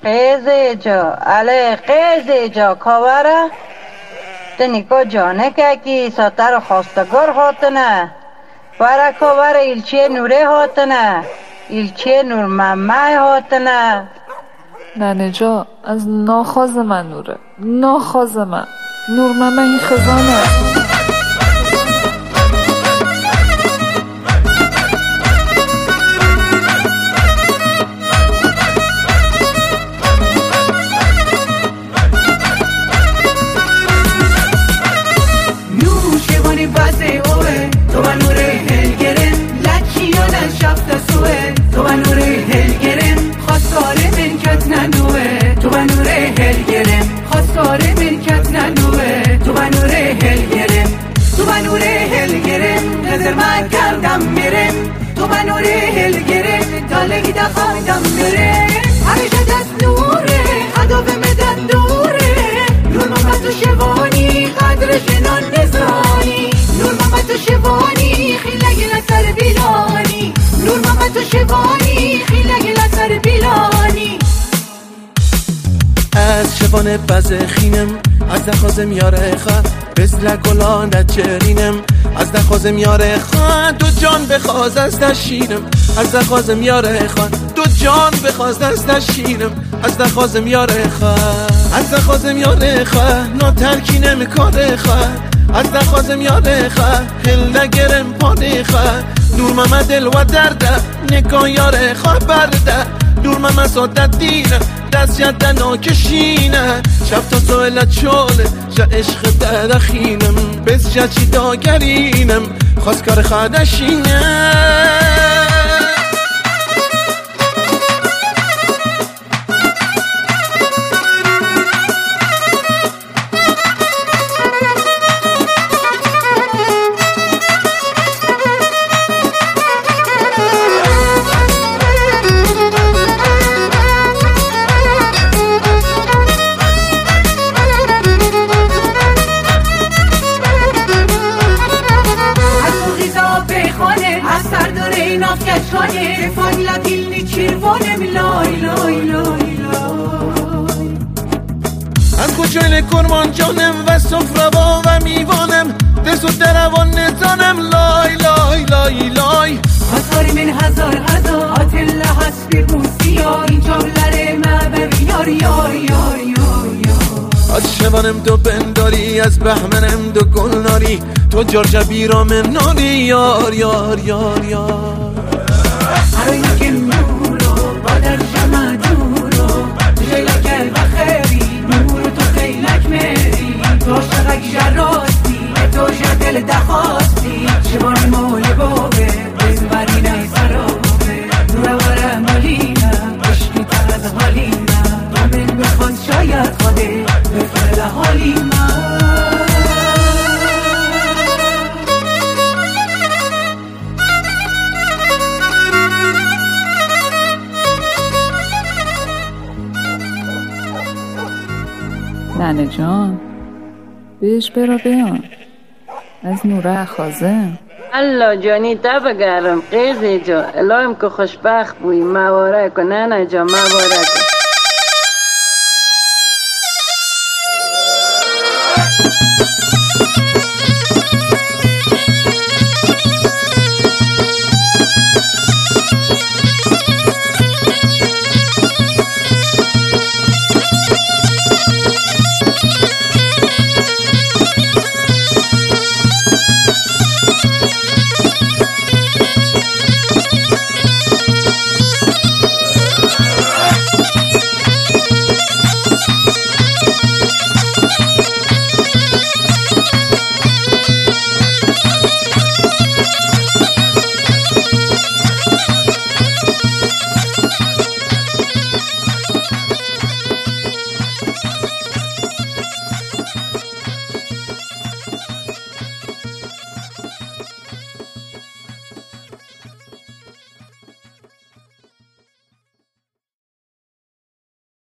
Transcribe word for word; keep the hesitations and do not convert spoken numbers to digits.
قیزه جا علی قیزه جا کاوره تنیکا جانه که کی ساتر خواستگار هاتنه ورا کاوره ایلچه نوره هاتنه ایلچه نور ممه هاتنه. ننه جا از ناخواز من نوره ناخواز من نور ممه این خزانه. تو به نور هل گرم دالگی دخواهدم بره همیشه دست نوره هدف مدن دوره نور محمد و شوانی قدر جنان نزانی نور محمد و شوانی خیلی لسر بیلانی نور محمد و شوانی خیلی لسر بیلانی. از شبان بزخینم از دخوازم یاره خواه بزل گلان نجرینم از دخوازم یاره خواه دو جان بخواز از دشینم از دخوازم یاره خواه دو جان بخواز از دشینم از دخوازم یاره خواه از دخوازم یاره خواه نا ترکینم کاره خواه از دخوازم یاره خواه هل نگرم پاده خواه نور محمد دل و درده نگاه یاره خواه برده نور محمد سادت دینه دست ید ناکشینه شب تا سوالت چاله جا عشق درخینم بس جا چی داگرینم خواست کار خدشینه. از کجای کرمان جانم و سفروا و میوانم دست و دروان نزانم لای لای لای لای هزار من هزار هزار آتله حسبی بوسیا اینجا لره مبر یار یار یار یار از شبانم دو بنداری از بهمنم دو گلناری تو جار بیرام ناری یار یار یار یار هر که نورو بادر جمع دورو جیلک و خیری نورو تو خیلک میری تو شغک جراستی تو جدل دخواستی شبان مولی بابه بزبرینه سرابه نور وره مالینه عشقی تر از حالینه تو من بخواد شاید خوده بفرد حالینه. ننه جان بیش برا بیان از نوره خازم الله جانی دب گرم قیزه جا الهیم که خوشبخت بوی مبارک و ننه جا مبارک.